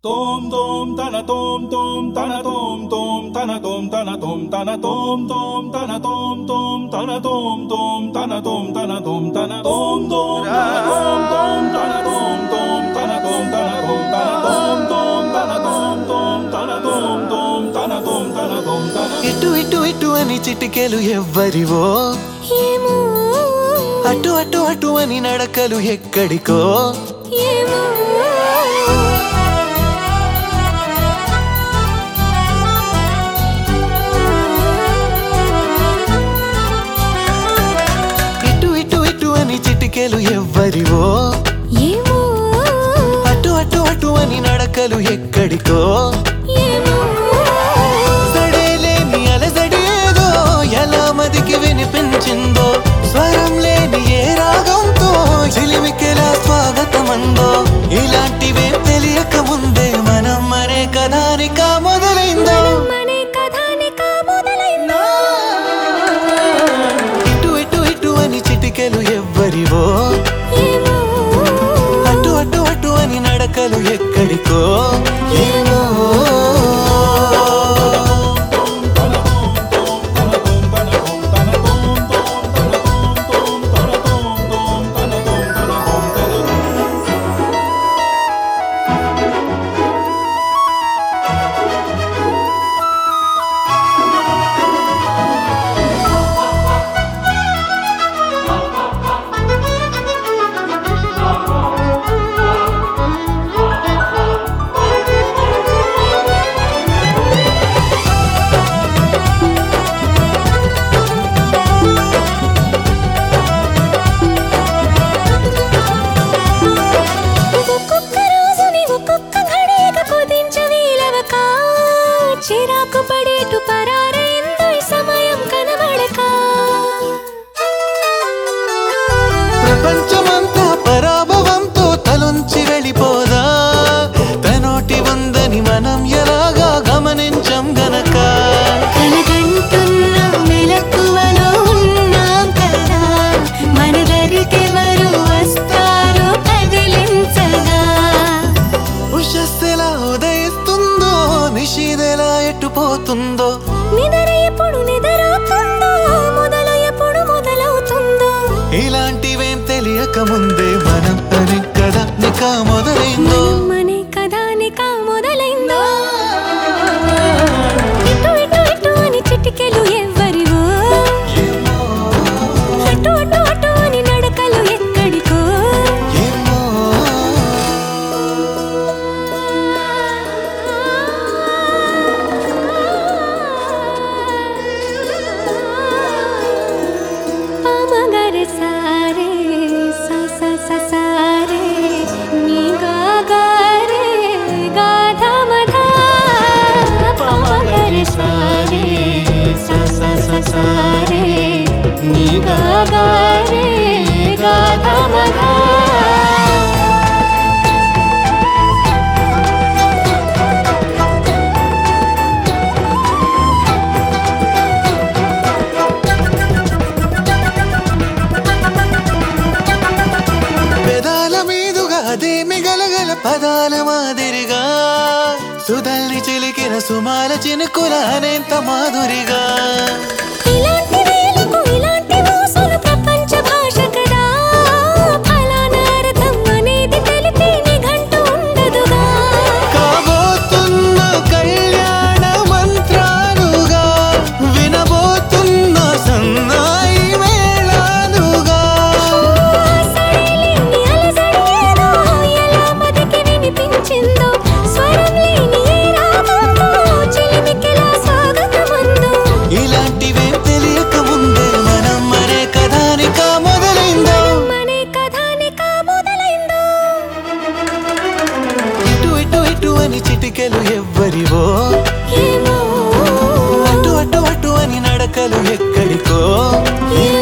Tom tom tana tom tom tana tom tom tana tom tana tom tana tom tom tana tom tom tana tom tom tana tom tana tom tana tom tom tana tom tom tana tom tom tana tom tana tom tom tana tom tom tana tom tom tana tom tana ఇటు ఇటు ఇటు అని చిటికెలు ఎవ్వరివో ఏమో అటు అటు అటు అని నడకలు ఎక్కడికో ఏమో ఇటు ఇటు ఇటు అని చిటికెలు ఎవ్వరివో ఏమో అటు అటు అటు అని నడకలు ఎక్కడికో ఏమో సడేలేని అలజడి ఏదో ఎలా మదికి వినిపించిందో స్వరం లేని ఏ రాగంతో చిలిమికెలా స్వాగతమందో ఇలాంటివే తెలియక ముందే మనం మరే కథానిక మొదలైందో మనే కథానిక మొదలైందో ఇటు ఇటు ఇటు అని చిటికెలు ఎవ్వరివో ఏమో అటు అటు అటు అని నడకలు ఎక్కడికో ఏమో చిరాకు పడేటు పరారైందో సమయం కనబడక ప్రపంచమంతా పరాభవంతో తలొంచి వెళ్ళిపోదా తనోటి ఉందని మనం ఎలాగా గమనించం గనక కలగంటున్న మెలకువలో ఉన్నాం కదా మన దరికెవరు వస్తారో కదిలించగా ఉషస్సెలా ఉదయిస్తుందో నిషిదెలా ఎట్టుపోతుందో నిద్ర ఎప్పుడు నిద్రవుతుందో మొదలు ఎప్పుడు మొదలవుతుందో ఇలాంటివేం తెలియక ముందే మనం అని కదా నిక మొదలైందో మనే కథానిక మొదలైందో ఇటు ఇటు ఇటు అని చిటికెలు ఎవ్వరివో అటు అటు అటు అని నడకలు ఎక్కడికో ఏమో పామగర సారే సా సా సా సారే నీ గా గా రే గా ధ మ ధ పామగర సారే సా సా సా సారే నీ గా గా రే గా ధ మ ధ పెదాల మీదుగా అదే మిగలగల పదాల మాదిరిగా సుధల్ని చిలికిన సుమాల చినుకుల అనేంత మాధురిగా ఇలాంటి వేలకు ఇలాంటి మోసలు ప్రపంచ భాష కదా ఫలానా అర్థం అనేది తెలిపే నిఘంటు ఉండదుగా కాబోతున్న కళ్యాణ మంత్రాలుగా వినబోతున్న సన్నాయి మేళాలుగా సడలేని అలజడి ఏదో ఎలా మదికి వినిపించిందో స్వరం లేని ఏ రాగంతో చిలిమికెలా స్వాగతమందో ఇలాంటివేం తెలియక ముందే మనం మరే కథానిక మొదలైందో మనే కథానిక మొదలైందో ఇటు ఇటు ఇటు అని చిటికెలు ఎవ్వరివో ఏమో అటు అటు అటు అని నడకలు ఎక్కడికో ఏమో